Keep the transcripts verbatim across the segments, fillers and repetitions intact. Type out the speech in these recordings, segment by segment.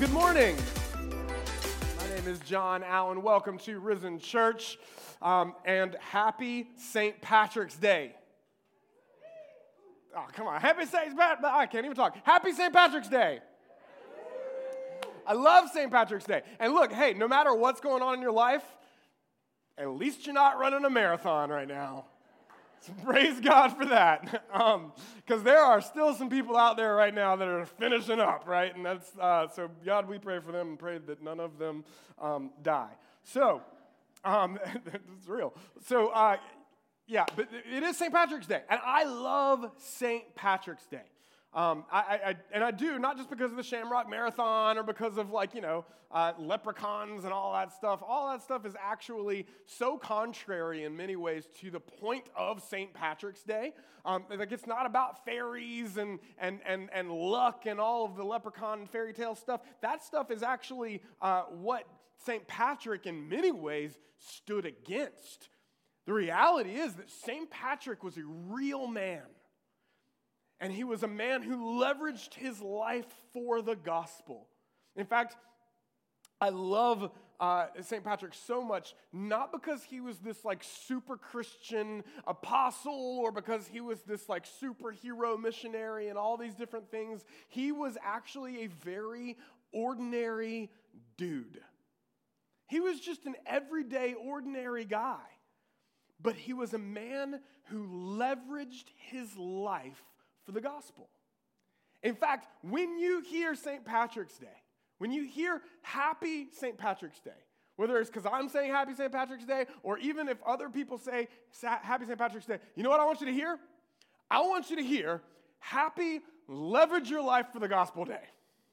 good morning. My name is John Allen. Welcome to Risen Church, um, and happy Saint Patrick's Day. Oh, come on. Happy Saint Patrick's Day. I can't even talk. Happy Saint Patrick's Day. I love Saint Patrick's Day. And look, hey, no matter what's going on in your life, at least you're not running a marathon right now. So praise God for that, because um, there are still some people out there right now that are finishing up, right? And that's uh, so God, we pray for them and pray that none of them um, die. So, um, it's real. So, uh, yeah, but it is Saint Patrick's Day, and I love Saint Patrick's Day. Um, I, I, and I do, not just because of the Shamrock Marathon or because of, like, you know, uh, leprechauns and all that stuff. All that stuff is actually so contrary in many ways to the point of Saint Patrick's Day. Um, like, it's not about fairies and, and, and, and luck and all of the leprechaun and fairy tale stuff. That stuff is actually uh, what Saint Patrick in many ways stood against. The reality is that Saint Patrick was a real man. And he was a man who leveraged his life for the gospel. In fact, I love uh, Saint Patrick so much, not because he was this like super Christian apostle or because he was this like superhero missionary and all these different things. He was actually a very ordinary dude. He was just an everyday, ordinary guy. But he was a man who leveraged his life for the gospel. In fact, when you hear Saint Patrick's Day, when you hear Happy Saint Patrick's Day, whether it's because I'm saying Happy Saint Patrick's Day, or even if other people say Happy Saint Patrick's Day, you know what I want you to hear? I want you to hear Happy Leverage Your Life for the Gospel Day.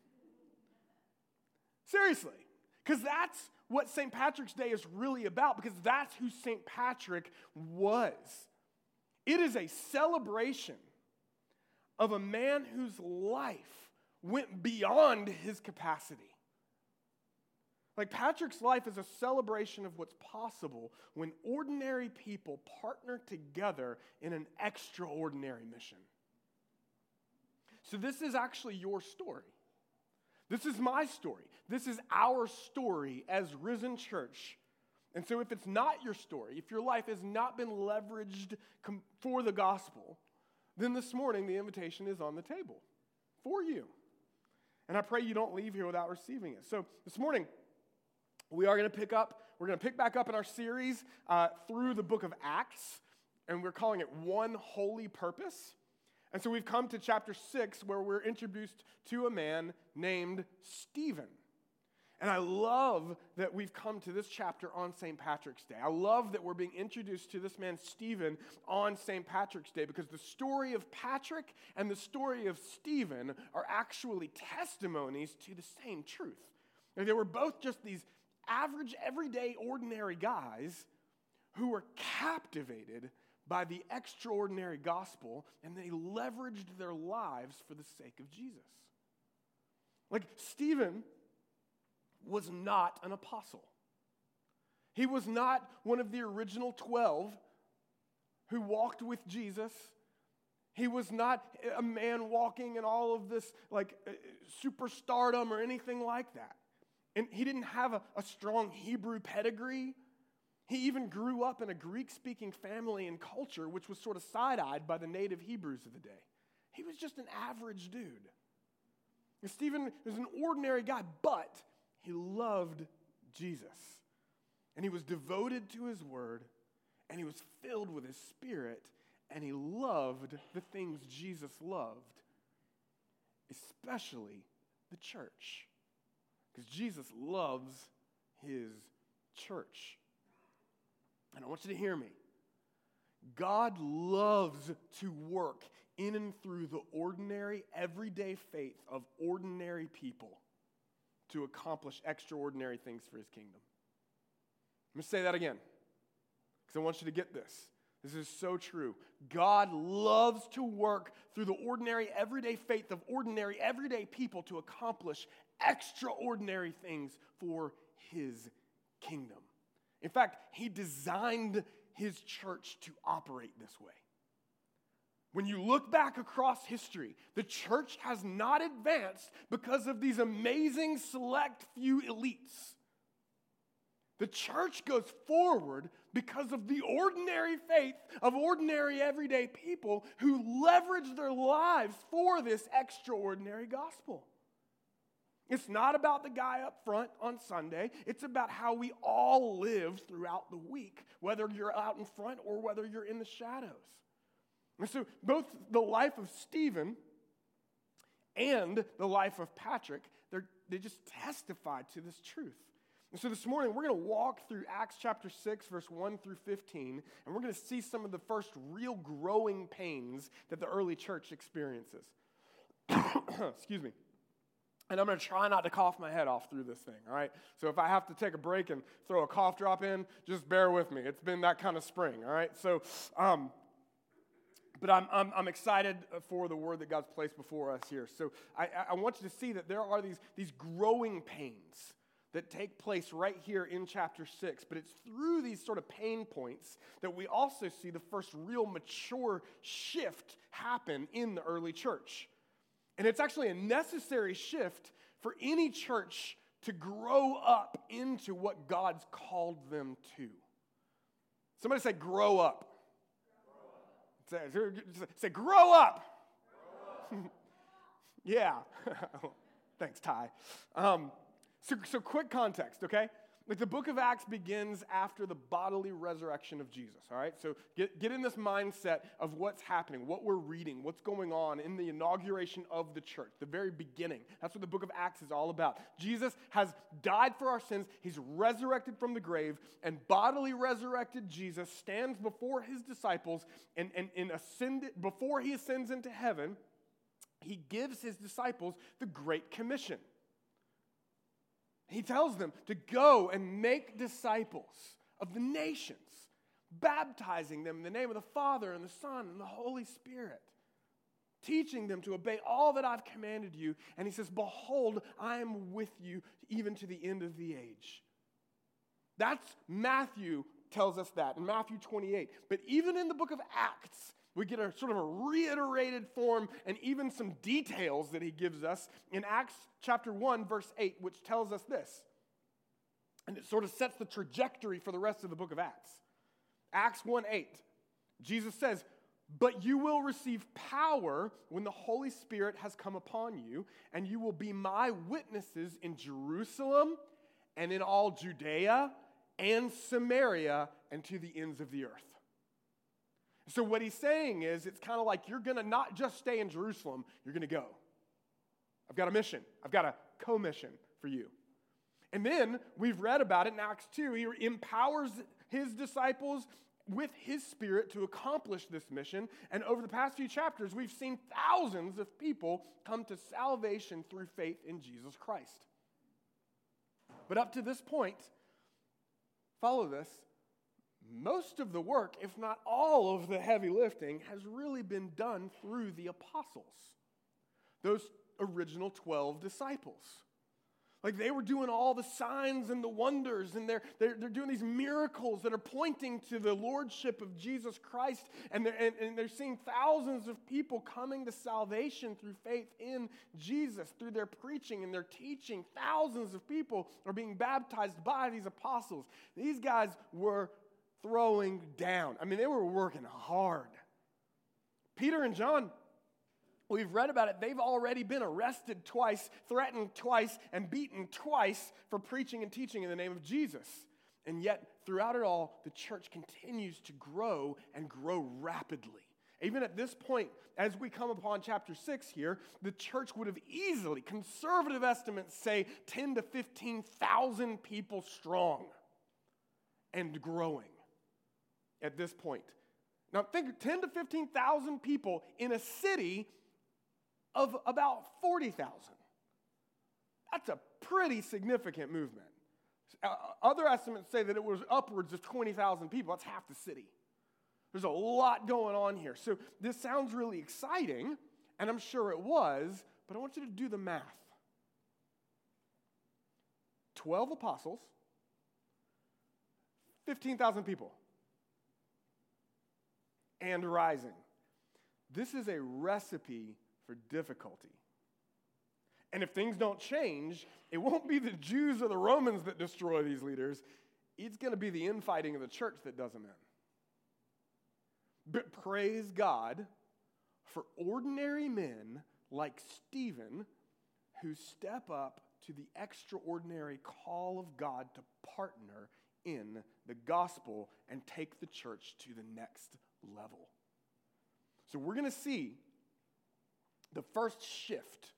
Seriously, because that's what Saint Patrick's Day is really about, because that's who Saint Patrick was. It is a celebration of a man whose life went beyond his capacity. Like, Patrick's life is a celebration of what's possible when ordinary people partner together in an extraordinary mission. So this is actually your story. This is my story. This is our story as Risen Church. And so if it's not your story, if your life has not been leveraged com- for the gospel, then this morning the invitation is on the table for you. And I pray you don't leave here without receiving it. So this morning, we are going to pick up, we're going to pick back up in our series uh, through the book of Acts, and we're calling it One Holy Purpose. And so we've come to chapter six, where we're introduced to a man named Stephen. And I love that we've come to this chapter on Saint Patrick's Day. I love that we're being introduced to this man, Stephen, on Saint Patrick's Day, because the story of Patrick and the story of Stephen are actually testimonies to the same truth. Like, they were both just these average, everyday, ordinary guys who were captivated by the extraordinary gospel, and they leveraged their lives for the sake of Jesus. Like, Stephen was not an apostle. He was not one of the original twelve who walked with Jesus. He was not a man walking in all of this like superstardom or anything like that. And he didn't have a, a strong Hebrew pedigree. He even grew up in a Greek-speaking family and culture, which was sort of side-eyed by the native Hebrews of the day. He was just an average dude. And Stephen was an ordinary guy, but he loved Jesus, and he was devoted to his word, and he was filled with his spirit, and he loved the things Jesus loved, especially the church, because Jesus loves his church. And I want you to hear me. God loves to work in and through the ordinary, everyday faith of ordinary people to accomplish extraordinary things for his kingdom. Let me say that again, because I want you to get this. This is so true. God loves to work through the ordinary, everyday faith of ordinary, everyday people to accomplish extraordinary things for his kingdom. In fact, he designed his church to operate this way. When you look back across history, the church has not advanced because of these amazing select few elites. The church goes forward because of the ordinary faith of ordinary everyday people who leverage their lives for this extraordinary gospel. It's not about the guy up front on Sunday. It's about how we all live throughout the week, whether you're out in front or whether you're in the shadows. And so both the life of Stephen and the life of Patrick, they just testify to this truth. And so this morning, we're going to walk through Acts chapter six, verse one through fifteen, and we're going to see some of the first real growing pains that the early church experiences. Excuse me. And I'm going to try not to cough my head off through this thing, all right? So if I have to take a break and throw a cough drop in, just bear with me. It's been that kind of spring, all right? So, um, but I'm, I'm, I'm excited for the word that God's placed before us here. So I, I want you to see that there are these, these growing pains that take place right here in chapter six. But it's through these sort of pain points that we also see the first real mature shift happen in the early church. And it's actually a necessary shift for any church to grow up into what God's called them to. Somebody say, grow up. Grow up. Say, say, grow up. Grow up. Yeah. Thanks, Ty. Um, so, so quick context, okay? Like the book of Acts begins after the bodily resurrection of Jesus, all right? So get, get in this mindset of what's happening, what we're reading, what's going on in the inauguration of the church, the very beginning. That's what the book of Acts is all about. Jesus has died for our sins. He's resurrected from the grave, and bodily resurrected Jesus stands before his disciples, and, and, and ascended, before he ascends into heaven, he gives his disciples the Great Commission. He tells them to go and make disciples of the nations, baptizing them in the name of the Father and the Son and the Holy Spirit, teaching them to obey all that I've commanded you. And he says, behold, I am with you even to the end of the age. That's Matthew tells us that in Matthew twenty-eight. But even in the book of Acts, we get a sort of a reiterated form and even some details that he gives us in Acts chapter one, verse eight, which tells us this. And it sort of sets the trajectory for the rest of the book of Acts. Acts one eight, Jesus says, but you will receive power when the Holy Spirit has come upon you, and you will be my witnesses in Jerusalem and in all Judea and Samaria and to the ends of the earth. So what he's saying is, it's kind of like you're going to not just stay in Jerusalem, you're going to go. I've got a mission. I've got a co-mission for you. And then we've read about it in Acts two. He empowers his disciples with his Spirit to accomplish this mission. And over the past few chapters, we've seen thousands of people come to salvation through faith in Jesus Christ. But up to this point, follow this, most of the work, if not all of the heavy lifting, has really been done through the apostles, those original twelve disciples. Like they were doing all the signs and the wonders, and they're, they're, they're doing these miracles that are pointing to the lordship of Jesus Christ, and they're, and, and they're seeing thousands of people coming to salvation through faith in Jesus, through their preaching and their teaching. Thousands of people are being baptized by these apostles. These guys were throwing down. I mean, they were working hard. Peter and John, we've read about it. They've already been arrested twice, threatened twice, and beaten twice for preaching and teaching in the name of Jesus. And yet, throughout it all, the church continues to grow and grow rapidly. Even at this point, as we come upon chapter six here, the church would have easily, conservative estimates say, ten to fifteen thousand people strong and growing at this point. Now think ten to fifteen thousand people in a city of about forty thousand. That's a pretty significant movement. Uh, other estimates say that it was upwards of twenty thousand people. That's half the city. There's a lot going on here. So this sounds really exciting, and I'm sure it was, but I want you to do the math. twelve apostles, fifteen thousand people, and rising. this is a recipe for difficulty. And if things don't change, it won't be the Jews or the Romans that destroy these leaders. It's going to be the infighting of the church that does them in. But praise God for ordinary men like Stephen who step up to the extraordinary call of God to partner in the gospel and take the church to the next level. So we're going to see the first shift.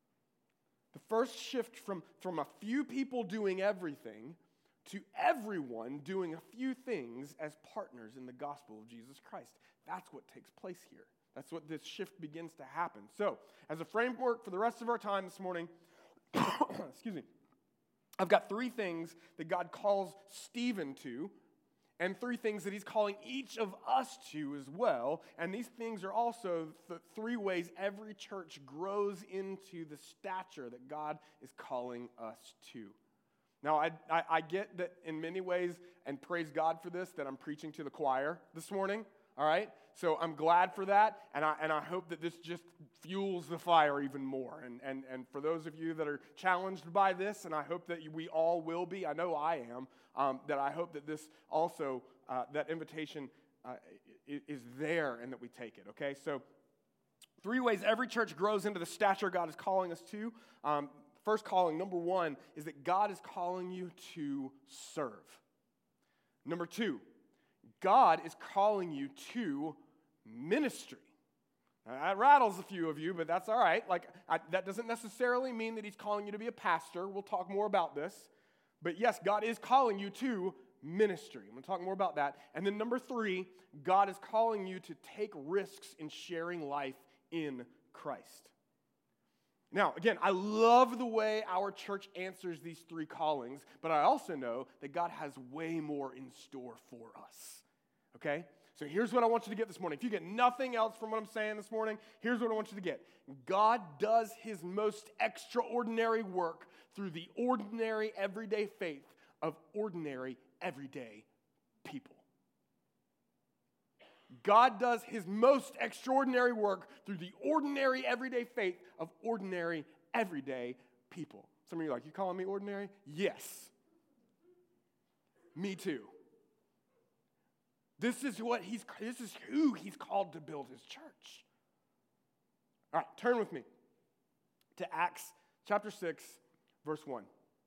The first shift from, from a few people doing everything to everyone doing a few things as partners in the gospel of Jesus Christ. That's what takes place here. That's what this shift begins to happen. So, as a framework for the rest of our time this morning, excuse me, I've got three things that God calls Stephen to, and three things that he's calling each of us to as well. And these things are also the three ways every church grows into the stature that God is calling us to. Now, I, I, I get that in many ways, and praise God for this, that I'm preaching to the choir this morning, all right? So I'm glad for that, and I, and I hope that this just fuels the fire even more. And, and, and for those of you that are challenged by this, and I hope that we all will be, I know I am, um, that I hope that this also, uh, that invitation uh, is there and that we take it, okay? So three ways every church grows into the stature God is calling us to. Um, first calling, number one, is that God is calling you to serve. Number two, God is calling you to ministry. Now, that rattles a few of you, but that's all right. Like I, that doesn't necessarily mean that he's calling you to be a pastor. We'll talk more about this. But yes, God is calling you to ministry. I'm going to talk more about that. And then number three, God is calling you to take risks in sharing life in Christ. Now, again, I love the way our church answers these three callings, but I also know that God has way more in store for us, okay? So here's what I want you to get this morning. If you get nothing else from what I'm saying this morning, here's what I want you to get. God does his most extraordinary work through the ordinary, everyday faith of ordinary, everyday people. God does his most extraordinary work through the ordinary, everyday faith of ordinary, everyday people. Some of you are like, you calling me ordinary? Yes. Me too. This is what he's, this is who he's called to build his church. All right, turn with me to Acts chapter six, verse one.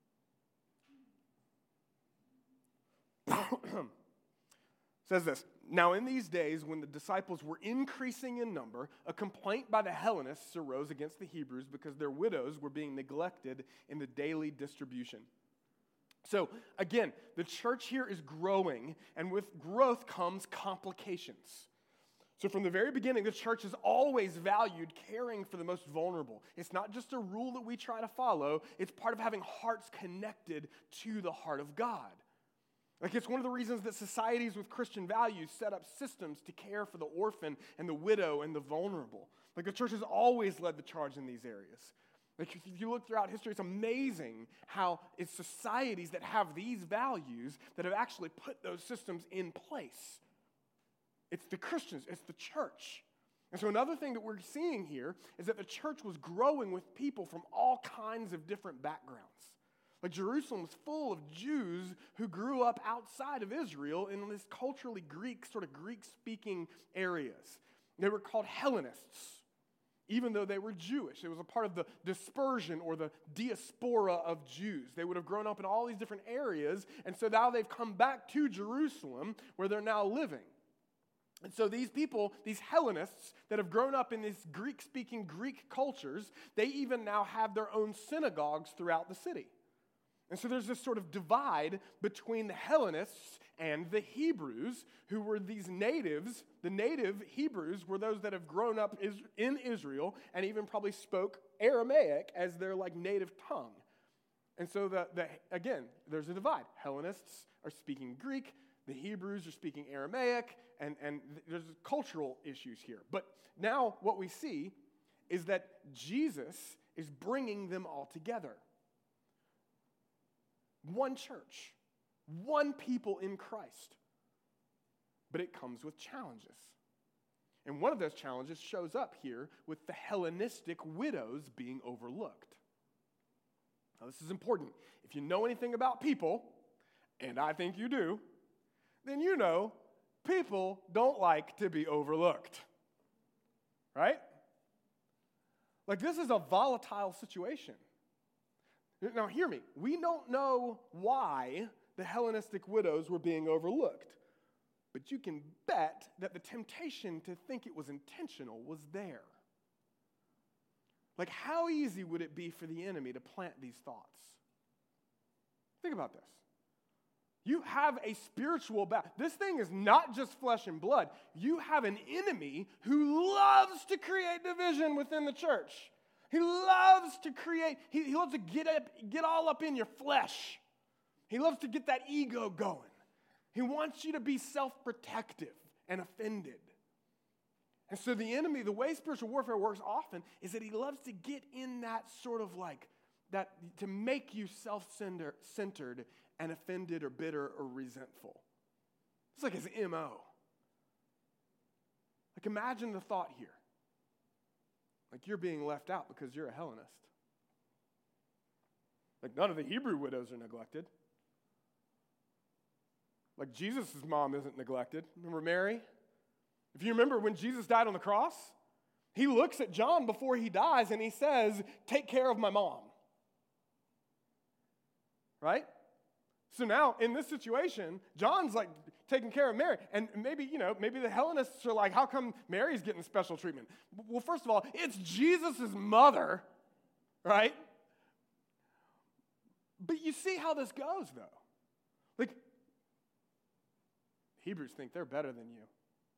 Says this, now in these days when the disciples were increasing in number, a complaint by the Hellenists arose against the Hebrews because their widows were being neglected in the daily distribution. So again, the church here is growing, and with growth comes complications. So from the very beginning, the church has always valued caring for the most vulnerable. It's not just a rule that we try to follow, it's part of having hearts connected to the heart of God. Like it's one of the reasons that societies with Christian values set up systems to care for the orphan and the widow and the vulnerable. Like the church has always led the charge in these areas. Like if you look throughout history, it's amazing how it's societies that have these values that have actually put those systems in place. It's the Christians, it's the church. And so another thing that we're seeing here is that the church was growing with people from all kinds of different backgrounds. Like Jerusalem was full of Jews who grew up outside of Israel in this culturally Greek, sort of Greek-speaking areas. They were called Hellenists, even though they were Jewish. It was a part of the dispersion or the diaspora of Jews. They would have grown up in all these different areas, and so now they've come back to Jerusalem where they're now living. And so these people, these Hellenists that have grown up in these Greek-speaking Greek cultures, they even now have their own synagogues throughout the city. And so there's this sort of divide between the Hellenists and the Hebrews, who were these natives. The native Hebrews were those that have grown up in Israel and even probably spoke Aramaic as their like native tongue. And so, the, the again, there's a divide. Hellenists are speaking Greek. The Hebrews are speaking Aramaic. And, and there's cultural issues here. But now what we see is that Jesus is bringing them all together. One church, one people in Christ. But it comes with challenges. And one of those challenges shows up here with the Hellenistic widows being overlooked. Now, this is important. If you know anything about people, and I think you do, then you know people don't like to be overlooked. Right? Like, this is a volatile situation. Now, hear me. We don't know why the Hellenistic widows were being overlooked, but you can bet that the temptation to think it was intentional was there. Like, how easy would it be for the enemy to plant these thoughts? Think about this. You have a spiritual battle. This thing is not just flesh and blood. You have an enemy who loves to create division within the church. He loves to create, he, he loves to get up, get all up in your flesh. He loves to get that ego going. He wants you to be self-protective and offended. And so the enemy, the way spiritual warfare works often is that he loves to get in that sort of like, that to make you self-centered and offended or bitter or resentful. It's like his M O. Like, imagine the thought here. Like, you're being left out because you're a Hellenist. Like, none of the Hebrew widows are neglected. Like, Jesus' mom isn't neglected. Remember Mary? If you remember when Jesus died on the cross, he looks at John before he dies and he says, take care of my mom. Right? So now, in this situation, John's like taking care of Mary. And maybe, you know, maybe the Hellenists are like, how come Mary's getting special treatment? Well, first of all, it's Jesus' mother, right? But you see how this goes, though. Like, Hebrews think they're better than you.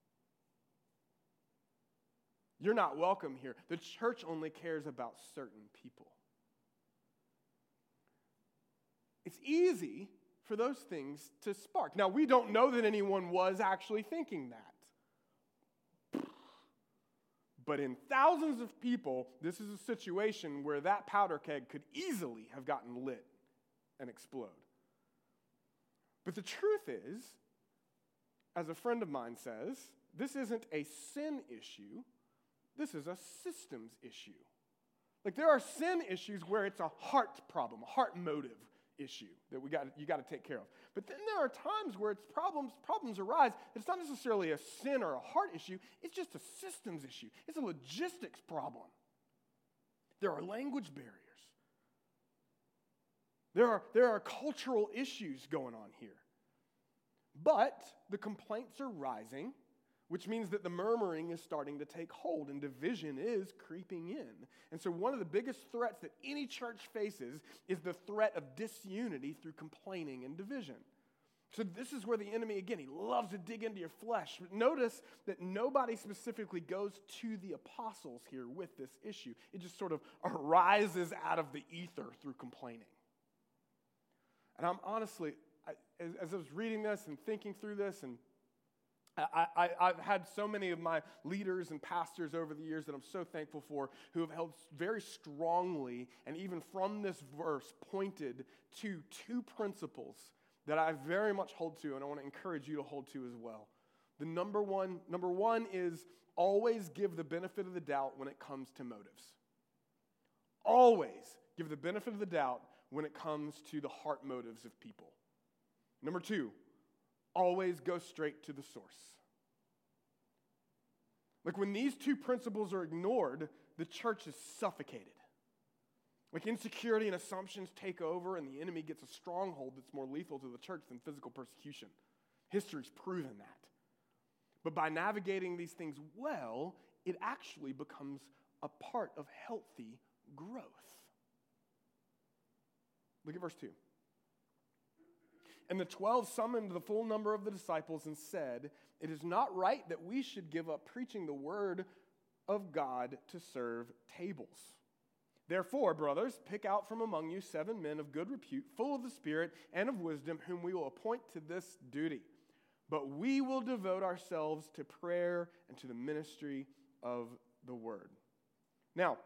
You're not welcome here. The church only cares about certain people. It's easy for those things to spark. Now, we don't know that anyone was actually thinking that. But in thousands of people, this is a situation where that powder keg could easily have gotten lit and explode. But the truth is, as a friend of mine says, this isn't a sin issue. This is a systems issue. Like, there are sin issues where it's a heart problem, a heart motive issue that we got you got to take care of. But then there are times where it's problems problems arise. It's not necessarily a sin or a heart issue. It's just a systems issue. It's a logistics problem. There are language barriers. There are there are cultural issues going on here. But the complaints are rising, which means that the murmuring is starting to take hold and division is creeping in. And so one of the biggest threats that any church faces is the threat of disunity through complaining and division. So this is where the enemy, again, he loves to dig into your flesh. But notice that nobody specifically goes to the apostles here with this issue. It just sort of arises out of the ether through complaining. And I'm honestly, I, as, as I was reading this and thinking through this, and I, I, I've had so many of my leaders and pastors over the years that I'm so thankful for who have held very strongly and even from this verse pointed to two principles that I very much hold to and I want to encourage you to hold to as well. The number one, number one is always give the benefit of the doubt when it comes to motives. Always give the benefit of the doubt when it comes to the heart motives of people. Number two, always go straight to the source. Like, when these two principles are ignored, the church is suffocated. Like, insecurity and assumptions take over and the enemy gets a stronghold that's more lethal to the church than physical persecution. History's proven that. But by navigating these things well, it actually becomes a part of healthy growth. Look at verse two. And the twelve summoned the full number of the disciples and said, it is not right that we should give up preaching the word of God to serve tables. Therefore, brothers, pick out from among you seven men of good repute, full of the Spirit and of wisdom, whom we will appoint to this duty. But we will devote ourselves to prayer and to the ministry of the word. Now,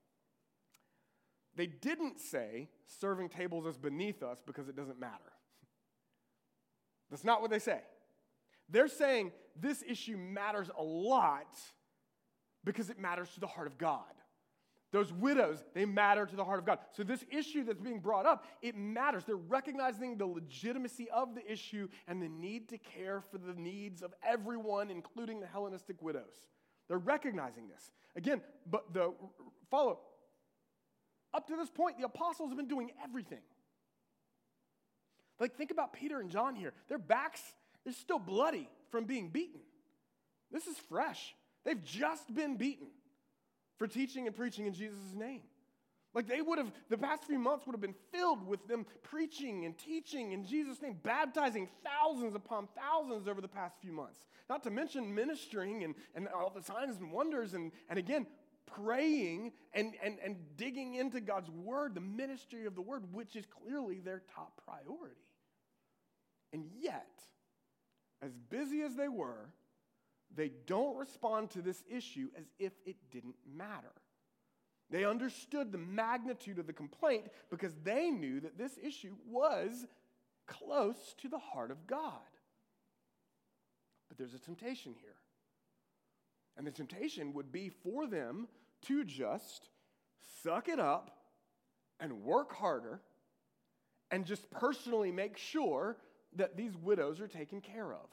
they didn't say serving tables is beneath us because it doesn't matter. That's not what they say. They're saying this issue matters a lot because it matters to the heart of God. Those widows, they matter to the heart of God. So this issue that's being brought up, it matters. They're recognizing the legitimacy of the issue and the need to care for the needs of everyone, including the Hellenistic widows. They're recognizing this. Again, but the follow, up to this point, the apostles have been doing everything. Like, think about Peter and John here. Their backs, they're still bloody from being beaten. This is fresh. They've just been beaten for teaching and preaching in Jesus' name. Like they would have, the past few months would have been filled with them preaching and teaching in Jesus' name, baptizing thousands upon thousands over the past few months. Not to mention ministering and, and all the signs and wonders and, and again, praying and, and, and digging into God's word, the ministry of the word, which is clearly their top priority. And yet, as busy as they were, they don't respond to this issue as if it didn't matter. They understood the magnitude of the complaint because they knew that this issue was close to the heart of God. But there's a temptation here. And the temptation would be for them to just suck it up and work harder and just personally make sure that these widows are taken care of.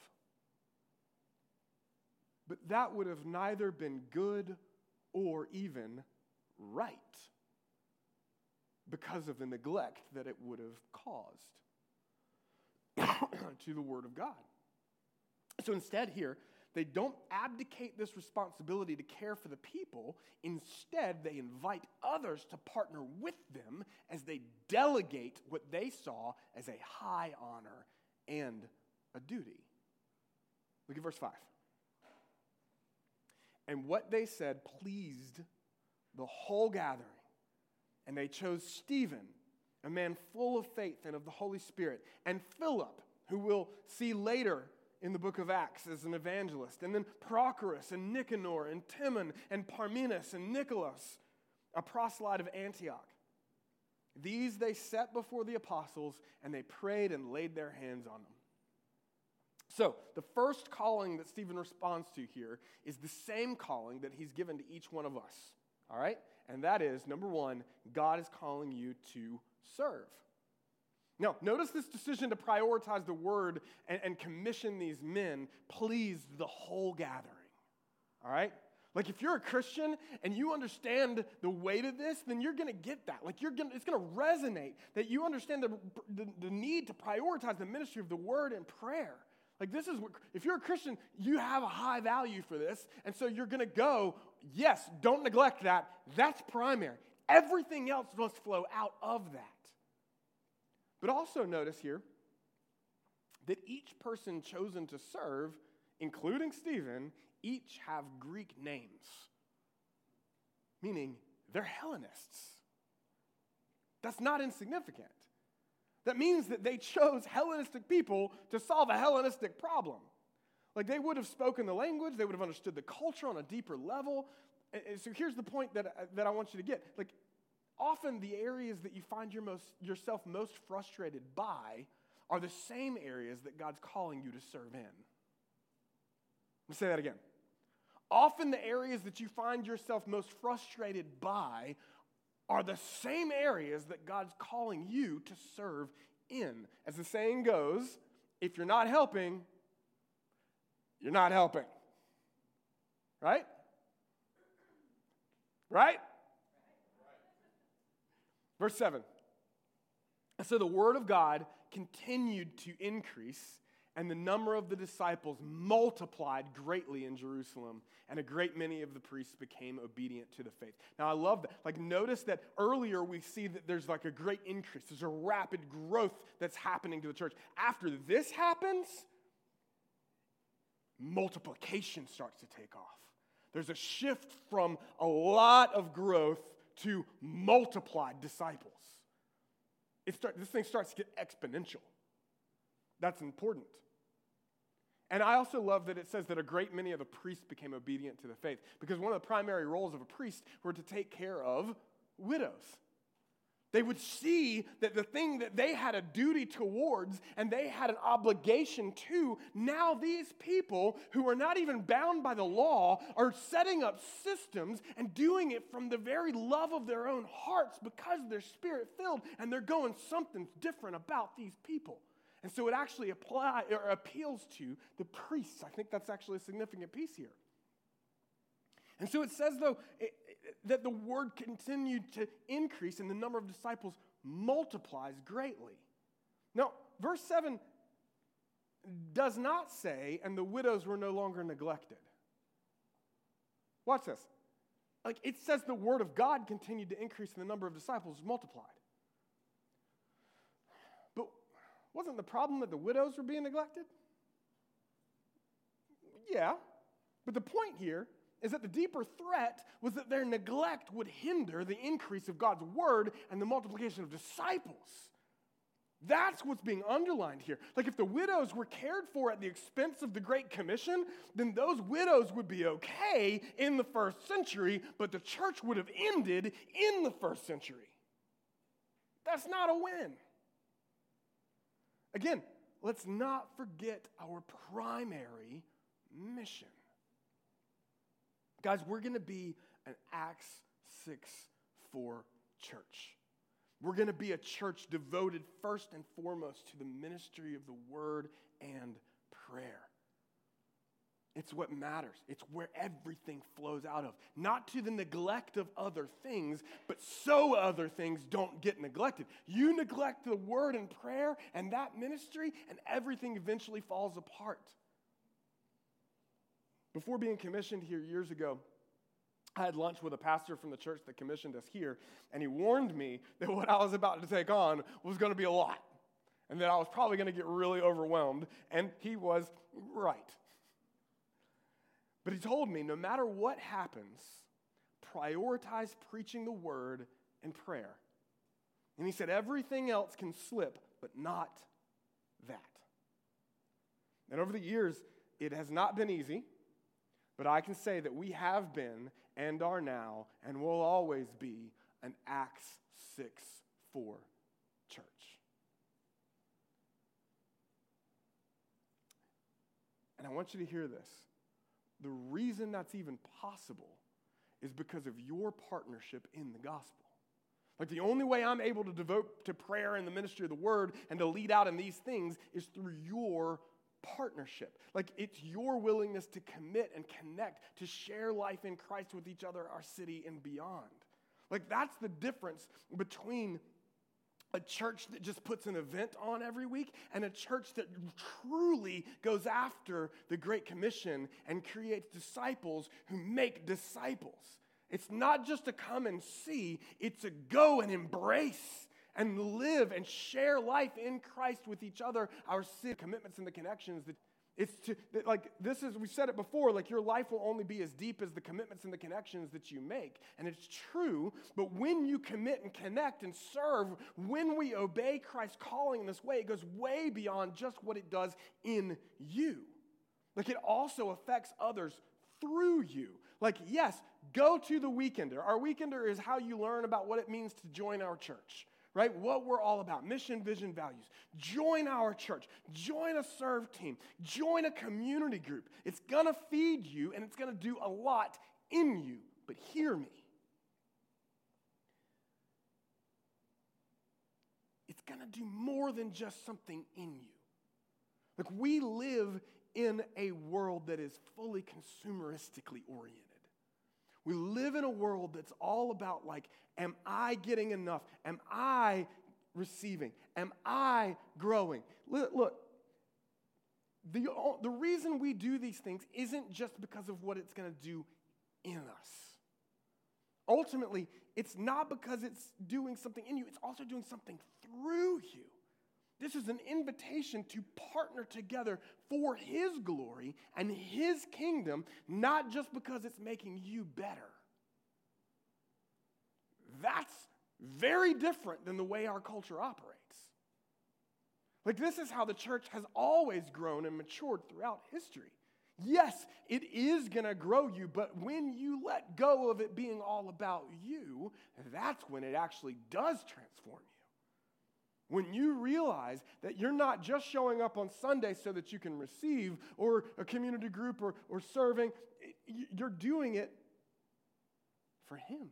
But that would have neither been good or even right because of the neglect that it would have caused to the Word of God. So instead here, they don't abdicate this responsibility to care for the people. Instead, they invite others to partner with them as they delegate what they saw as a high honor and a duty. Look at verse five. And what they said pleased the whole gathering. And they chose Stephen, a man full of faith and of the Holy Spirit, and Philip, who we'll see later in the book of Acts as an evangelist, and then Prochorus and Nicanor and Timon and Parmenas and Nicholas, a proselyte of Antioch. These they set before the apostles, and they prayed and laid their hands on them. So, the first calling that Stephen responds to here is the same calling that he's given to each one of us, all right? And that is, number one, God is calling you to serve. Now, notice this decision to prioritize the word and, and commission these men pleased the whole gathering, all right? Like, if you're a Christian and you understand the weight of this, then you're going to get that. Like, you're gonna, it's going to resonate that you understand the, the, the need to prioritize the ministry of the word and prayer. Like this is what, if you're a Christian, you have a high value for this, and so you're going to go, yes, don't neglect that. That's primary. Everything else must flow out of that. But also notice here that each person chosen to serve, including Stephen, each have Greek names, meaning they're Hellenists. That's not insignificant. That means that they chose Hellenistic people to solve a Hellenistic problem. Like they would have spoken the language, they would have understood the culture on a deeper level. And so here's the point that, that I want you to get. Like often the areas that you find your most, yourself most frustrated by are the same areas that God's calling you to serve in. Let me say that again. Often the areas that you find yourself most frustrated by are the same areas that God's calling you to serve in. As the saying goes, if you're not helping, you're not helping. Right? Right? Verse seven. So the word of God continued to increase, and the number of the disciples multiplied greatly in Jerusalem, and a great many of the priests became obedient to the faith. Now, I love that. Like, notice that earlier we see that there's like a great increase. There's a rapid growth that's happening to the church. After this happens, multiplication starts to take off. There's a shift from a lot of growth to multiplied disciples. It start, this thing starts to get exponential. That's important. And I also love that it says that a great many of the priests became obedient to the faith, because one of the primary roles of a priest were to take care of widows. They would see that the thing that they had a duty towards and they had an obligation to, now these people who are not even bound by the law are setting up systems and doing it from the very love of their own hearts because they're spirit-filled and they're going, something's different about these people. And so it actually apply, or appeals to the priests. I think that's actually a significant piece here. And so it says, though, it, it, that the word continued to increase and the number of disciples multiplies greatly. Now, verse seven does not say, and the widows were no longer neglected. Watch this. Like, it says the word of God continued to increase and the number of disciples multiplied. But wasn't the problem that the widows were being neglected? Yeah. But the point here is that the deeper threat was that their neglect would hinder the increase of God's word and the multiplication of disciples. That's what's being underlined here. Like, if the widows were cared for at the expense of the Great Commission, then those widows would be okay in the first century, but the church would have ended in the first century. That's not a win. Again, let's not forget our primary mission. Guys, we're going to be an Acts six four church. We're going to be a church devoted first and foremost to the ministry of the word and prayer. It's what matters. It's where everything flows out of. Not to the neglect of other things, but so other things don't get neglected. You neglect the word and prayer and that ministry, and everything eventually falls apart. Before being commissioned here years ago, I had lunch with a pastor from the church that commissioned us here, and he warned me that what I was about to take on was going to be a lot, and that I was probably going to get really overwhelmed, and he was right. But he told me, no matter what happens, prioritize preaching the word and prayer. And he said, everything else can slip, but not that. And over the years, it has not been easy, but I can say that we have been and are now and will always be an Acts six four church. And I want you to hear this. The reason that's even possible is because of your partnership in the gospel. Like, the only way I'm able to devote to prayer and the ministry of the word and to lead out in these things is through your partnership. Like, it's your willingness to commit and connect, to share life in Christ with each other, our city, and beyond. Like, that's the difference between a church that just puts an event on every week and a church that truly goes after the Great Commission and creates disciples who make disciples. It's not just to come and see, it's to go and embrace and live and share life in Christ with each other, our sin, commitments, and the connections. That it's to, that like, this is, we said it before, like, your life will only be as deep as the commitments and the connections that you make. And it's true, but when you commit and connect and serve, when we obey Christ's calling in this way, it goes way beyond just what it does in you. Like, it also affects others through you. Like, yes, go to the Weekender. Our Weekender is how you learn about what it means to join our church. Right? What we're all about, mission, vision, values. Join our church. Join a serve team. Join a community group. It's going to feed you, and it's going to do a lot in you. But hear me. It's going to do more than just something in you. Like, we live in a world that is fully consumeristically oriented. We live in a world that's all about, like, am I getting enough? Am I receiving? Am I growing? Look, look the, the reason we do these things isn't just because of what it's going to do in us. Ultimately, it's not because it's doing something in you. It's also doing something through you. This is an invitation to partner together for His glory and His kingdom, not just because it's making you better. That's very different than the way our culture operates. Like, this is how the church has always grown and matured throughout history. Yes, it is going to grow you, but when you let go of it being all about you, that's when it actually does transform you. When you realize that you're not just showing up on Sunday so that you can receive, or a community group, or, or serving, you're doing it for Him.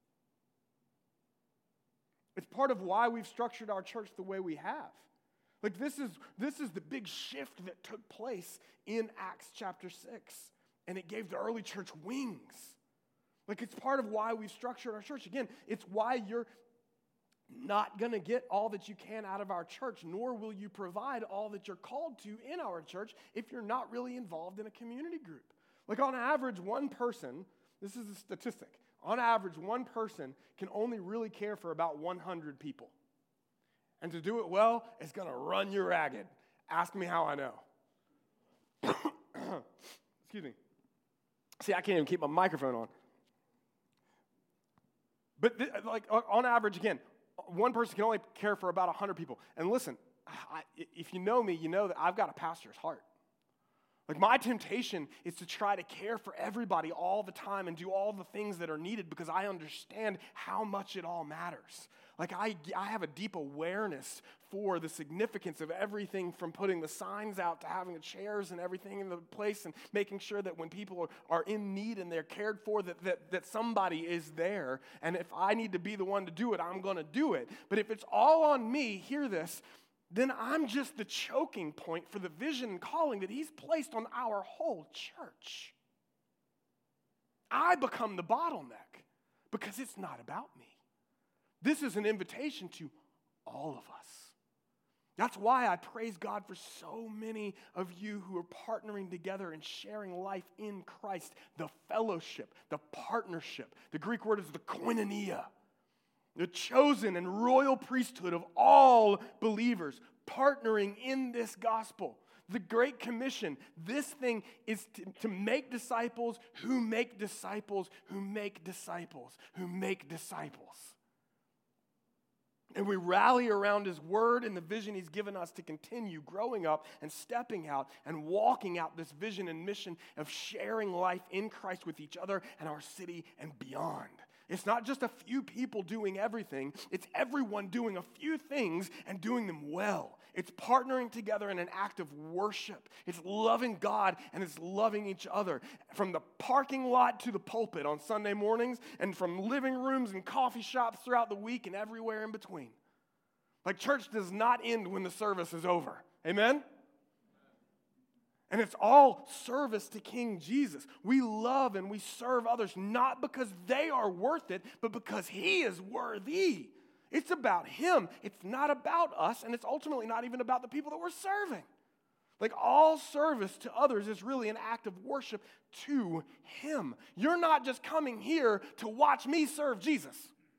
It's part of why we've structured our church the way we have. Like this is, this is the big shift that took place in Acts chapter six. And it gave the early church wings. Like it's part of why we've structured our church. Again, it's why you're not going to get all that you can out of our church, nor will you provide all that you're called to in our church if you're not really involved in a community group. Like on average, one person, this is a statistic, on average, one person can only really care for about one hundred people. And to do it well, it's going to run you ragged. Ask me how I know. Excuse me. See, I can't even keep my microphone on. But th- like on average, again, one person can only care for about one hundred people. And listen, I, if you know me, you know that I've got a pastor's heart. Like my temptation is to try to care for everybody all the time and do all the things that are needed because I understand how much it all matters. Like I, I have a deep awareness for the significance of everything from putting the signs out to having the chairs and everything in the place and making sure that when people are, are in need and they're cared for, that, that, that somebody is there. And if I need to be the one to do it, I'm going to do it. But if it's all on me, hear this, then I'm just the choking point for the vision and calling that He's placed on our whole church. I become the bottleneck because it's not about me. This is an invitation to all of us. That's why I praise God for so many of you who are partnering together and sharing life in Christ, the fellowship, the partnership. The Greek word is the koinonia, the chosen and royal priesthood of all believers partnering in this gospel. The Great Commission, this thing is to, to make disciples who make disciples who make disciples who make disciples. And we rally around His word and the vision He's given us to continue growing up and stepping out and walking out this vision and mission of sharing life in Christ with each other and our city and beyond. It's not just a few people doing everything. It's everyone doing a few things and doing them well. It's partnering together in an act of worship. It's loving God and it's loving each other. From the parking lot to the pulpit on Sunday mornings and from living rooms and coffee shops throughout the week and everywhere in between. Like church does not end when the service is over. Amen? And it's all service to King Jesus. We love and we serve others not because they are worth it, but because He is worthy. It's about Him. It's not about us, and it's ultimately not even about the people that we're serving. Like all service to others is really an act of worship to Him. You're not just coming here to watch me serve Jesus.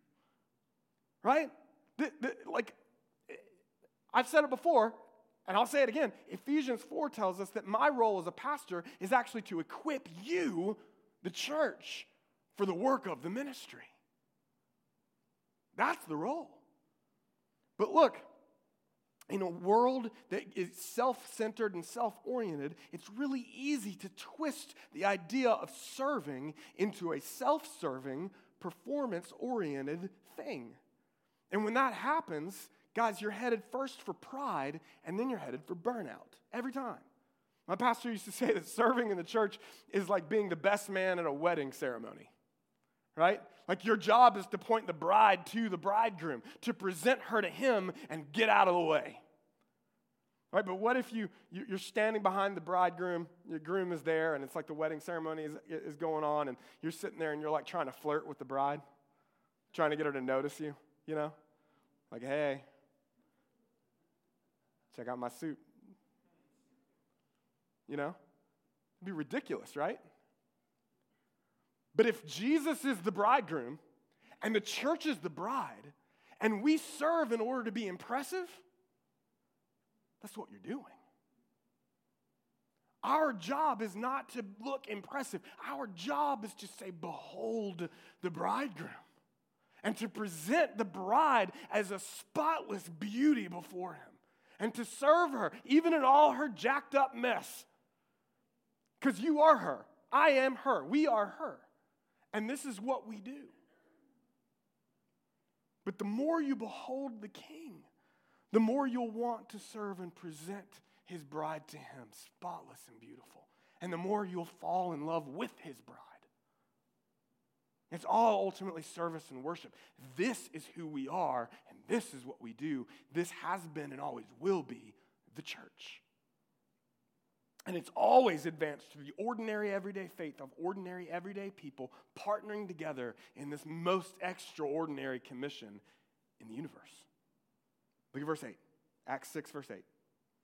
Right? The, the, like, I've said it before, and I'll say it again. Ephesians four tells us that my role as a pastor is actually to equip you, the church, for the work of the ministry. That's the role. But look, in a world that is self-centered and self-oriented, it's really easy to twist the idea of serving into a self-serving, performance-oriented thing. And when that happens, guys, you're headed first for pride, and then you're headed for burnout every time. My pastor used to say that serving in the church is like being the best man at a wedding ceremony, right? Like your job is to point the bride to the bridegroom, to present her to him and get out of the way. Right? But what if you, you're standing behind the bridegroom, your groom is there, and it's like the wedding ceremony is, is going on, and you're sitting there and you're like trying to flirt with the bride, trying to get her to notice you, you know? Like, hey, check out my suit. You know? It'd be ridiculous, right? But if Jesus is the bridegroom and the church is the bride and we serve in order to be impressive, that's what you're doing. Our job is not to look impressive. Our job is to say, behold the bridegroom, and to present the bride as a spotless beauty before him, and to serve her, even in all her jacked up mess, Because you are her. I am her. We are her. And this is what we do. But the more you behold the King, the more you'll want to serve and present his bride to him, spotless and beautiful. And the more you'll fall in love with his bride. It's all ultimately service and worship. This is who we are, and this is what we do. This has been and always will be the church. And it's always advanced through the ordinary, everyday faith of ordinary, everyday people partnering together in this most extraordinary commission in the universe. Look at verse eight. Acts six, verse eight.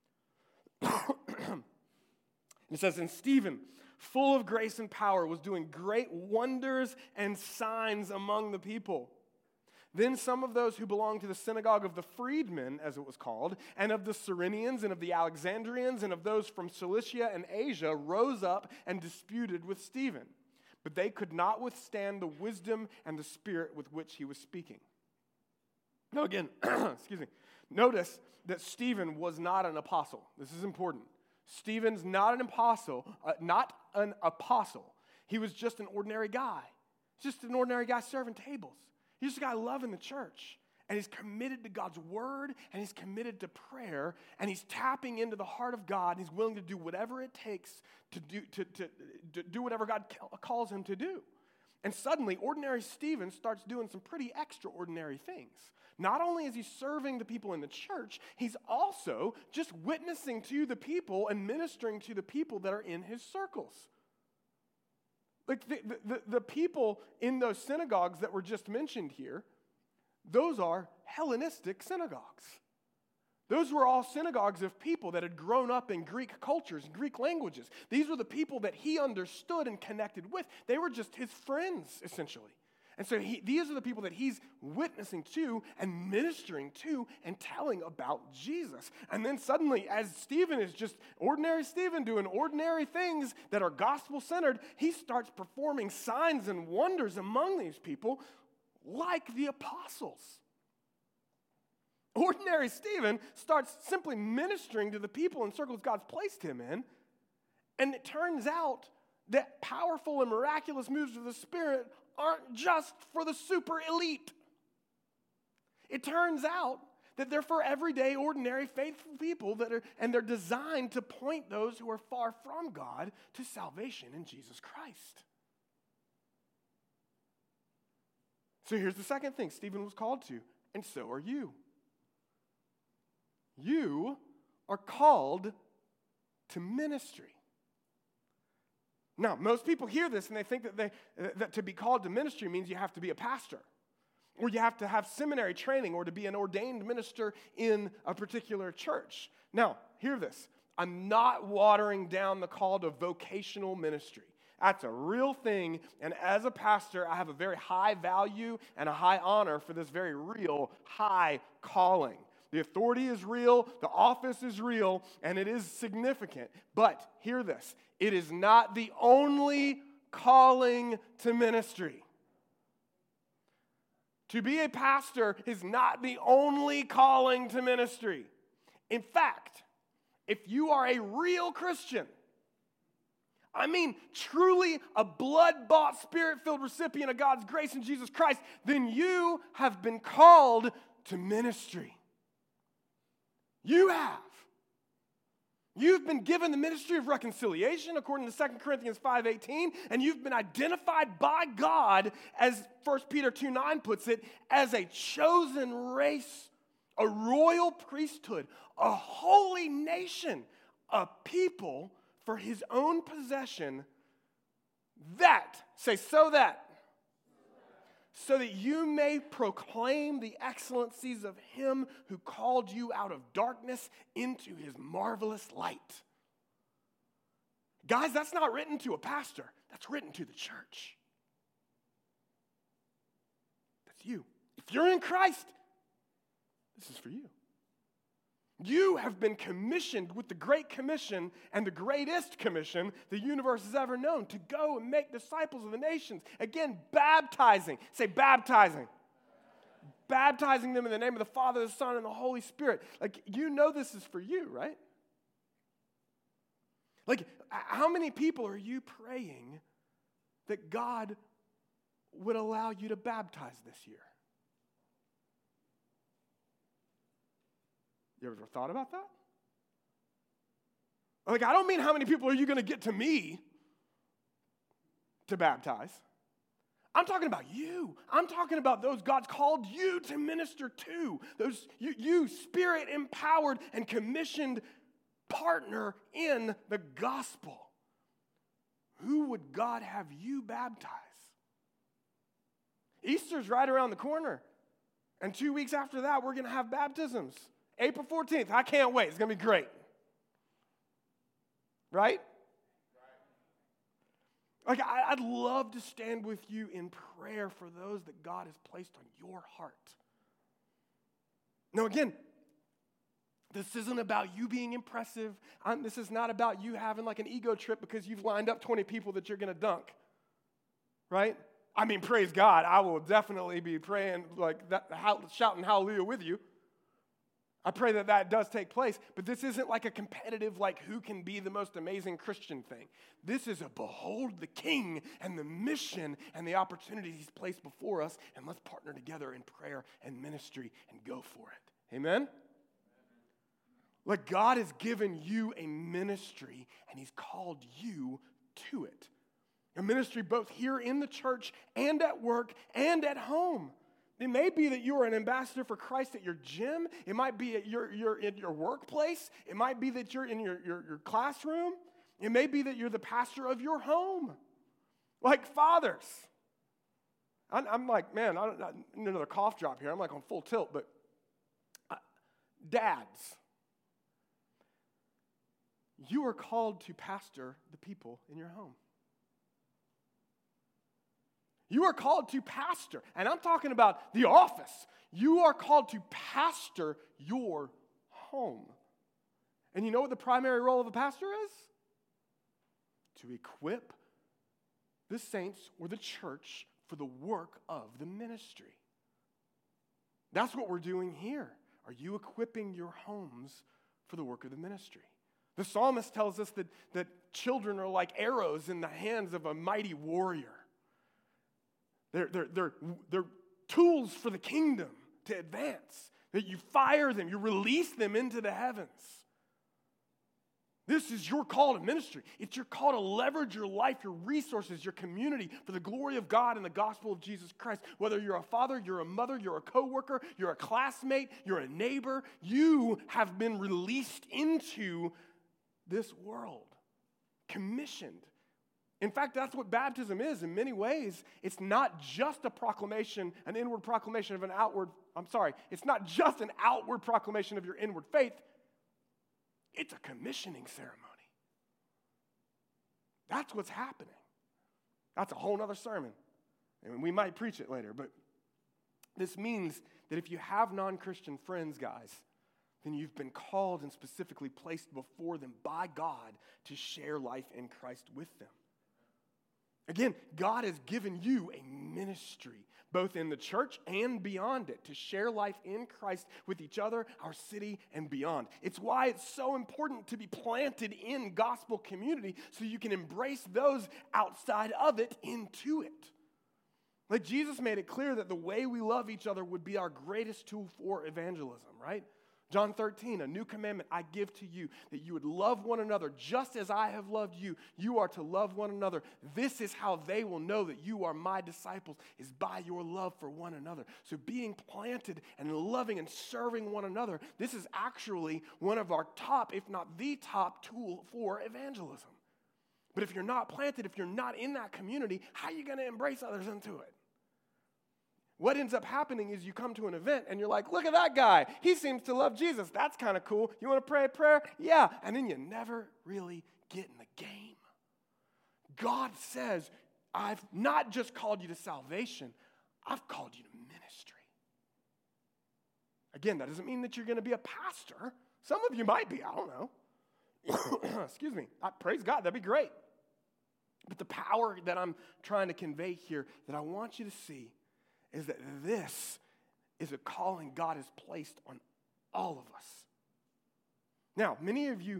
It says, and Stephen, full of grace and power, was doing great wonders and signs among the people. Then some of those who belonged to the synagogue of the freedmen, as it was called, and of the Cyrenians and of the Alexandrians and of those from Cilicia and Asia rose up and disputed with Stephen. But they could not withstand the wisdom and the spirit with which he was speaking. Now again, excuse me, notice that Stephen was not an apostle. This is important. Stephen's not an apostle, uh, not an apostle. He was just an ordinary guy. Just an ordinary guy serving tables. He's just a guy loving the church. And he's committed to God's word, and he's committed to prayer, and he's tapping into the heart of God, and he's willing to do whatever it takes to do, to, to, to do whatever God calls him to do. And suddenly, ordinary Stephen starts doing some pretty extraordinary things. Not only is he serving the people in the church, he's also just witnessing to the people and ministering to the people that are in his circles. Like the, the, the people in those synagogues that were just mentioned here, those are Hellenistic synagogues. Those were all synagogues of people that had grown up in Greek cultures, Greek languages. These were the people that he understood and connected with. They were just his friends, essentially. And so he, these are the people that he's witnessing to and ministering to and telling about Jesus. And then suddenly, as Stephen is just ordinary Stephen doing ordinary things that are gospel-centered, he starts performing signs and wonders among these people like the apostles. Ordinary Stephen starts simply ministering to the people in circles God's placed him in. And it turns out that powerful and miraculous moves of the Spirit aren't just for the super elite. It turns out that they're for everyday, ordinary, faithful people that are, and they're designed to point those who are far from God to salvation in Jesus Christ. So here's the second thing Stephen was called to, and so are you. You are called to ministry. Now, most people hear this and they think that, they, that to be called to ministry means you have to be a pastor, or you have to have seminary training, or to be an ordained minister in a particular church. Now, hear this. I'm not watering down the call to vocational ministry. That's a real thing, and as a pastor, I have a very high value and a high honor for this very real, high calling. The authority is real, the office is real, and it is significant. But hear this, it is not the only calling to ministry. To be a pastor is not the only calling to ministry. In fact, if you are a real Christian, I mean truly a blood-bought, spirit-filled recipient of God's grace in Jesus Christ, then you have been called to ministry. You have. You've been given the ministry of reconciliation according to Second Corinthians five eighteen, and you've been identified by God, as First Peter two nine puts it, as a chosen race, a royal priesthood, a holy nation, a people for his own possession, that, say so that, so that you may proclaim the excellencies of him who called you out of darkness into his marvelous light. Guys, that's not written to a pastor. That's written to the church. That's you. If you're in Christ, this is for you. You have been commissioned with the Great Commission and the greatest commission the universe has ever known, to go and make disciples of the nations. Again, baptizing. Say baptizing. Baptizing them in the name of the Father, the Son, and the Holy Spirit. Like, you know this is for you, right? Like, how many people are you praying that God would allow you to baptize this year? You ever thought about that? Like, I don't mean how many people are you going to get to me to baptize. I'm talking about you. I'm talking about those God's called you to minister to. Those you, you Spirit-empowered and commissioned partner in the gospel. Who would God have you baptize? Easter's right around the corner. And two weeks after that, we're going to have baptisms. April fourteenth. I can't wait. It's going to be great. Right? Like, I'd love to stand with you in prayer for those that God has placed on your heart. Now, again, this isn't about you being impressive. I'm, this is not about you having like an ego trip because you've lined up twenty people that you're going to dunk. Right? I mean, praise God. I will definitely be praying, like, that, shouting hallelujah with you. I pray that that does take place, but this isn't like a competitive, like, who can be the most amazing Christian thing. This is a behold the King and the mission and the opportunities he's placed before us, and let's partner together in prayer and ministry and go for it. Amen? Like, God has given you a ministry, and he's called you to it. A ministry both here in the church and at work and at home. It may be that you are an ambassador for Christ at your gym. It might be at your, your, in your workplace. It might be that you're in your, your, your classroom. It may be that you're the pastor of your home. Like fathers. I'm, I'm like, man, I don't, I need another cough drop here. I'm like on full tilt, but uh, dads. You are called to pastor the people in your home. You are called to pastor, and I'm talking about the office. You are called to pastor your home. And you know what the primary role of a pastor is? To equip the saints or the church for the work of the ministry. That's what we're doing here. Are you equipping your homes for the work of the ministry? The psalmist tells us that, that children are like arrows in the hands of a mighty warrior. They're, they're, they're, they're tools for the kingdom to advance. That you fire them, you release them into the heavens. This is your call to ministry. It's your call to leverage your life, your resources, your community for the glory of God and the gospel of Jesus Christ. Whether you're a father, you're a mother, you're a coworker, you're a classmate, you're a neighbor, you have been released into this world, commissioned. In fact, that's what baptism is in many ways. It's not just a proclamation, an inward proclamation of an outward, I'm sorry, it's not just an outward proclamation of your inward faith. It's a commissioning ceremony. That's what's happening. That's a whole other sermon. And we might preach it later, but this means that if you have non-Christian friends, guys, then you've been called and specifically placed before them by God to share life in Christ with them. Again, God has given you a ministry, both in the church and beyond it, to share life in Christ with each other, our city, and beyond. It's why it's so important to be planted in gospel community so you can embrace those outside of it into it. Like Jesus made it clear that the way we love each other would be our greatest tool for evangelism, right? John thirteen, a new commandment I give to you, that you would love one another just as I have loved you. You are to love one another. This is how they will know that you are my disciples, is by your love for one another. So being planted and loving and serving one another, this is actually one of our top, if not the top tool for evangelism. But if you're not planted, if you're not in that community, how are you going to embrace others into it? What ends up happening is you come to an event and you're like, look at that guy. He seems to love Jesus. That's kind of cool. You want to pray a prayer? Yeah. And then you never really get in the game. God says, I've not just called you to salvation, I've called you to ministry. Again, that doesn't mean that you're going to be a pastor. Some of you might be. I don't know. Excuse me. I, praise God. That'd be great. But the power that I'm trying to convey here that I want you to see is that this is a calling God has placed on all of us. Now, many of you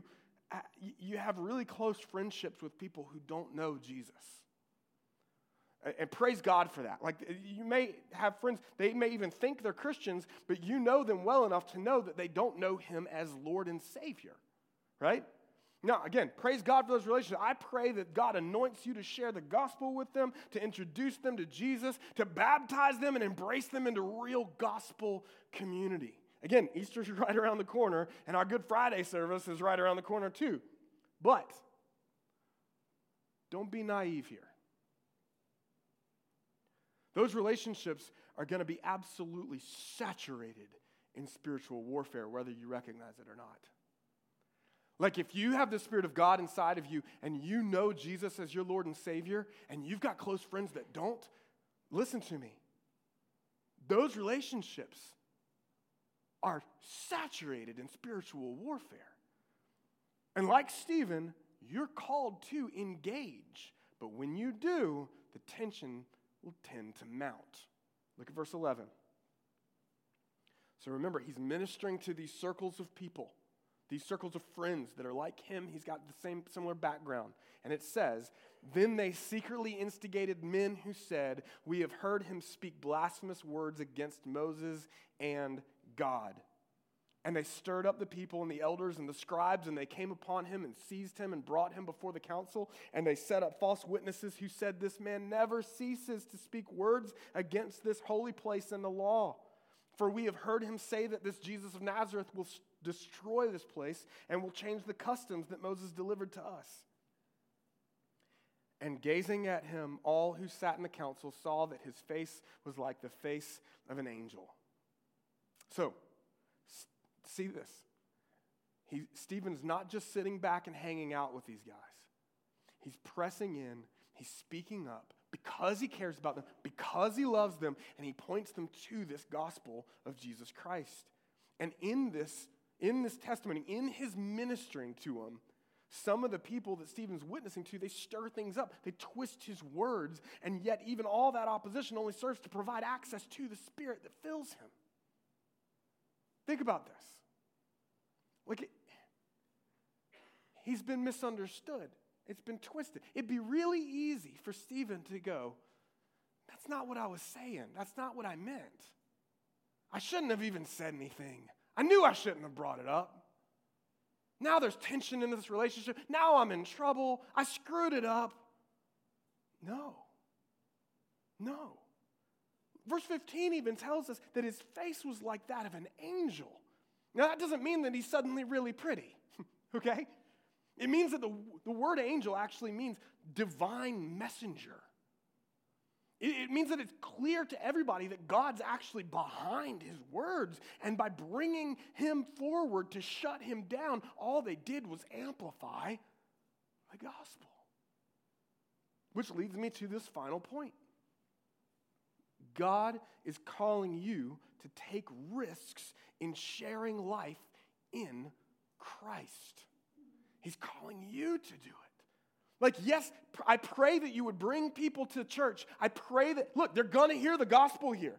uh, you have really close friendships with people who don't know Jesus. And praise God for that. Like, you may have friends, they may even think they're Christians, but you know them well enough to know that they don't know him as Lord and Savior, right? Now, again, praise God for those relationships. I pray that God anoints you to share the gospel with them, to introduce them to Jesus, to baptize them and embrace them into real gospel community. Again, Easter's right around the corner, and our Good Friday service is right around the corner too. But don't be naive here. Those relationships are going to be absolutely saturated in spiritual warfare, whether you recognize it or not. Like, if you have the Spirit of God inside of you and you know Jesus as your Lord and Savior, and you've got close friends that don't, listen to me. Those relationships are saturated in spiritual warfare. And like Stephen, you're called to engage. But when you do, the tension will tend to mount. Look at verse eleven. So remember, he's ministering to these circles of people, these circles of friends that are like him. He's got the same similar background. And it says, then they secretly instigated men who said, we have heard him speak blasphemous words against Moses and God. And they stirred up the people and the elders and the scribes, and they came upon him and seized him and brought him before the council. And they set up false witnesses who said, this man never ceases to speak words against this holy place and the law. For we have heard him say that this Jesus of Nazareth will destroy this place and will change the customs that Moses delivered to us. And gazing at him, all who sat in the council saw that his face was like the face of an angel. So, see this. He, Stephen's not just sitting back and hanging out with these guys. He's pressing in. He's speaking up because he cares about them, because he loves them, and he points them to this gospel of Jesus Christ. And in this, in this testimony, in his ministering to them, some of the people that Stephen's witnessing to, they stir things up. They twist his words, and yet even all that opposition only serves to provide access to the Spirit that fills him. Think about this. Like, it, he's been misunderstood. It's been twisted. It'd be really easy for Stephen to go, that's not what I was saying. That's not what I meant. I shouldn't have even said anything. I knew I shouldn't have brought it up. Now there's tension in this relationship. Now I'm in trouble. I screwed it up. No. No. Verse fifteen even tells us that his face was like that of an angel. Now, that doesn't mean that he's suddenly really pretty, okay? It means that the, the word angel actually means divine messenger. It, it means that it's clear to everybody that God's actually behind his words, and by bringing him forward to shut him down, all they did was amplify the gospel. Which leads me to this final point. God is calling you to take risks in sharing life in Christ. He's calling you to do it. Like, yes, I pray that you would bring people to church. I pray that, look, they're going to hear the gospel here.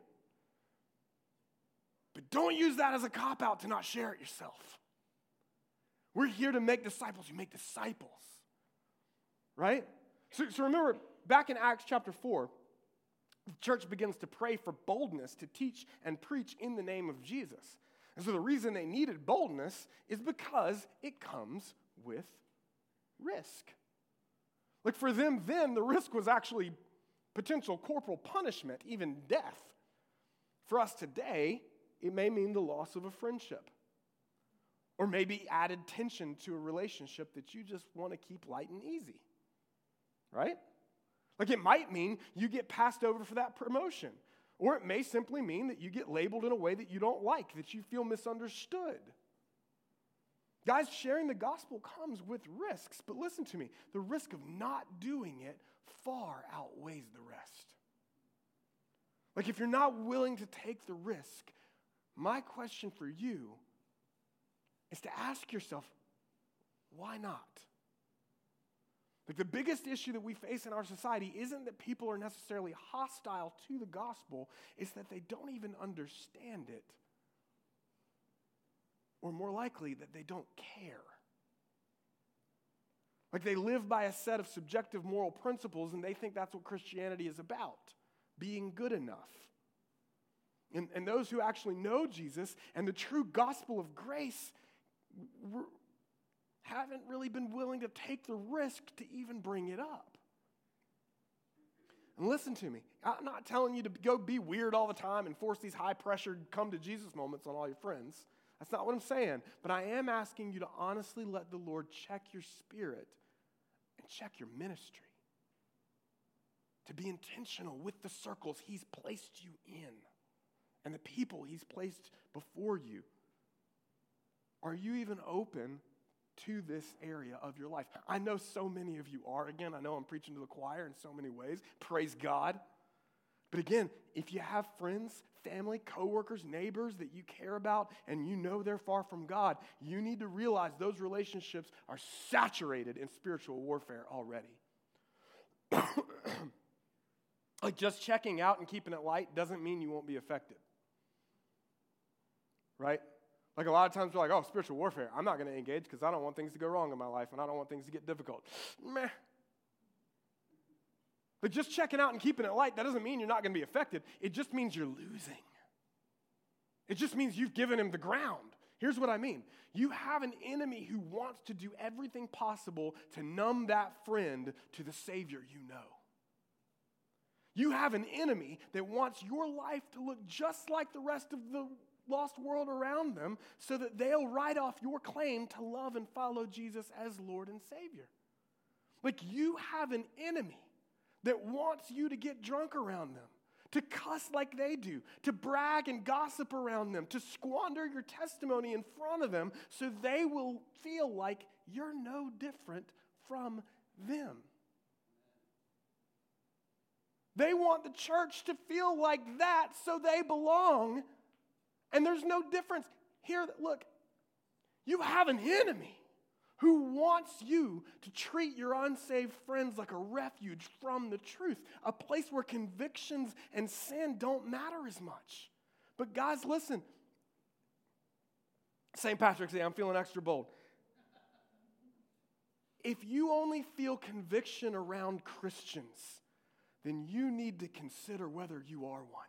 But don't use that as a cop-out to not share it yourself. We're here to make disciples who make disciples. Right? So, so remember, back in Acts chapter four, the church begins to pray for boldness to teach and preach in the name of Jesus. And so the reason they needed boldness is because it comes with risk. Like, for them then, the risk was actually potential corporal punishment, even death. For us today, it may mean the loss of a friendship. Or maybe added tension to a relationship that you just want to keep light and easy. Right? Like, it might mean you get passed over for that promotion. Or it may simply mean that you get labeled in a way that you don't like, that you feel misunderstood. Guys, sharing the gospel comes with risks. But listen to me, the risk of not doing it far outweighs the rest. Like, if you're not willing to take the risk, my question for you is to ask yourself, why not? Like, the biggest issue that we face in our society isn't that people are necessarily hostile to the gospel, it's that they don't even understand it. Or more likely, that they don't care. Like they live by a set of subjective moral principles and they think that's what Christianity is about, being good enough. And, and those who actually know Jesus and the true gospel of grace haven't really been willing to take the risk to even bring it up. And listen to me, I'm not telling you to go be weird all the time and force these high-pressure come to Jesus moments on all your friends. That's not what I'm saying. But I am asking you to honestly let the Lord check your spirit and check your ministry. To be intentional with the circles He's placed you in and the people He's placed before you. Are you even open to this area of your life? I know so many of you are. Again, I know I'm preaching to the choir in so many ways. Praise God. But again, if you have friends, family, coworkers, neighbors that you care about and you know they're far from God, you need to realize those relationships are saturated in spiritual warfare already. Like just checking out and keeping it light doesn't mean you won't be affected. Right? Like a lot of times we're like, oh, spiritual warfare. I'm not going to engage because I don't want things to go wrong in my life and I don't want things to get difficult. Meh. But just checking out and keeping it light, that doesn't mean you're not going to be affected. It just means you're losing. It just means you've given him the ground. Here's what I mean. You have an enemy who wants to do everything possible to numb that friend to the Savior you know. You have an enemy that wants your life to look just like the rest of the lost world around them so that they'll write off your claim to love and follow Jesus as Lord and Savior. Like you have an enemy that wants you to get drunk around them, to cuss like they do, to brag and gossip around them, to squander your testimony in front of them so they will feel like you're no different from them. They want the church to feel like that so they belong, and there's no difference. Here, look, you have an enemy who wants you to treat your unsaved friends like a refuge from the truth, a place where convictions and sin don't matter as much. But guys, listen. Saint Patrick's Day, I'm feeling extra bold. If you only feel conviction around Christians, then you need to consider whether you are one.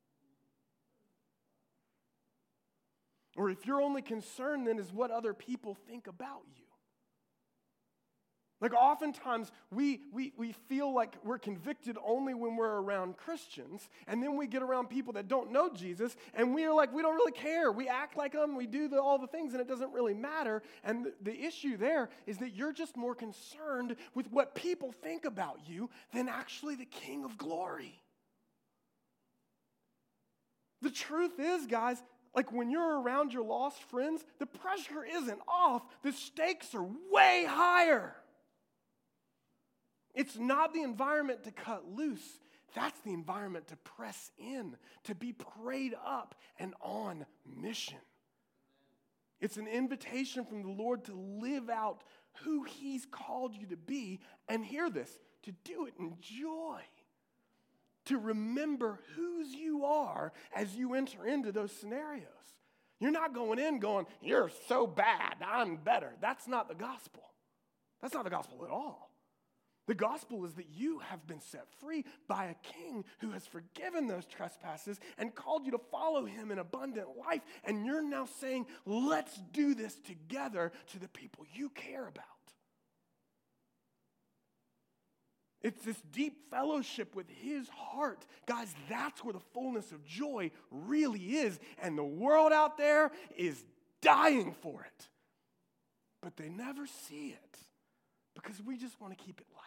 Or if your only concern then is what other people think about you. Like oftentimes we, we, we feel like we're convicted only when we're around Christians, and then we get around people that don't know Jesus, and we are like, we don't really care. We act like them, we do the, all the things, and it doesn't really matter. And the, the issue there is that you're just more concerned with what people think about you than actually the King of Glory. The truth is, guys, like when you're around your lost friends, the pressure isn't off. The stakes are way higher. It's not the environment to cut loose. That's the environment to press in, to be prayed up and on mission. It's an invitation from the Lord to live out who He's called you to be, and hear this, to do it in joy. To remember whose you are as you enter into those scenarios. You're not going in going, you're so bad, I'm better. That's not the gospel. That's not the gospel at all. The gospel is that you have been set free by a king who has forgiven those trespasses and called you to follow him in abundant life. And you're now saying, let's do this together to the people you care about. It's this deep fellowship with his heart. Guys, that's where the fullness of joy really is. And the world out there is dying for it. But they never see it because we just want to keep it light.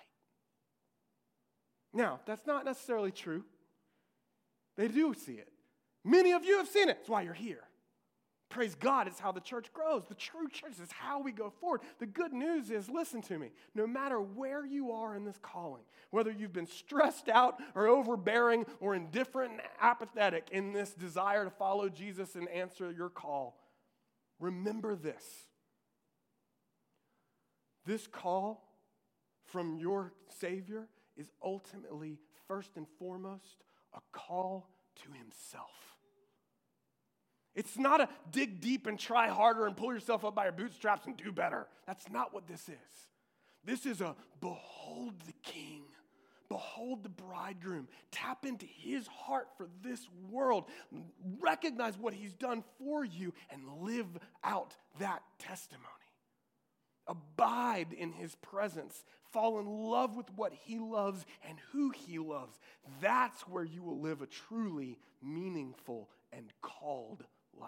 Now, that's not necessarily true. They do see it. Many of you have seen it. That's why you're here. Praise God, it's how the church grows. The true church is how we go forward. The good news is, listen to me, no matter where you are in this calling, whether you've been stressed out or overbearing or indifferent and apathetic in this desire to follow Jesus and answer your call, remember this. This call from your Savior is ultimately, first and foremost, a call to himself. It's not a dig deep and try harder and pull yourself up by your bootstraps and do better. That's not what this is. This is a behold the king. Behold the bridegroom. Tap into his heart for this world. Recognize what he's done for you and live out that testimony. Abide in his presence. Fall in love with what he loves and who he loves. That's where you will live a truly meaningful and called life.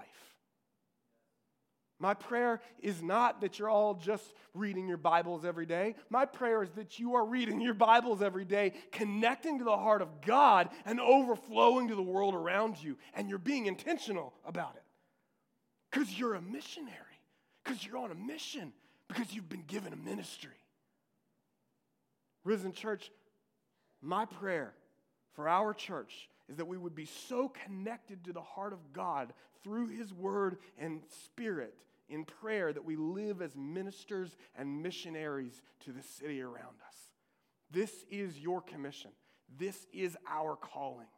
My prayer is not that you're all just reading your Bibles every day. My prayer is that you are reading your Bibles every day, connecting to the heart of God and overflowing to the world around you. And you're being intentional about it. Because you're a missionary. Because you're on a mission. Because you've been given a ministry. Risen Church, my prayer for our church is that we would be so connected to the heart of God through his word and spirit in prayer that we live as ministers and missionaries to the city around us. This is your commission. This is our calling.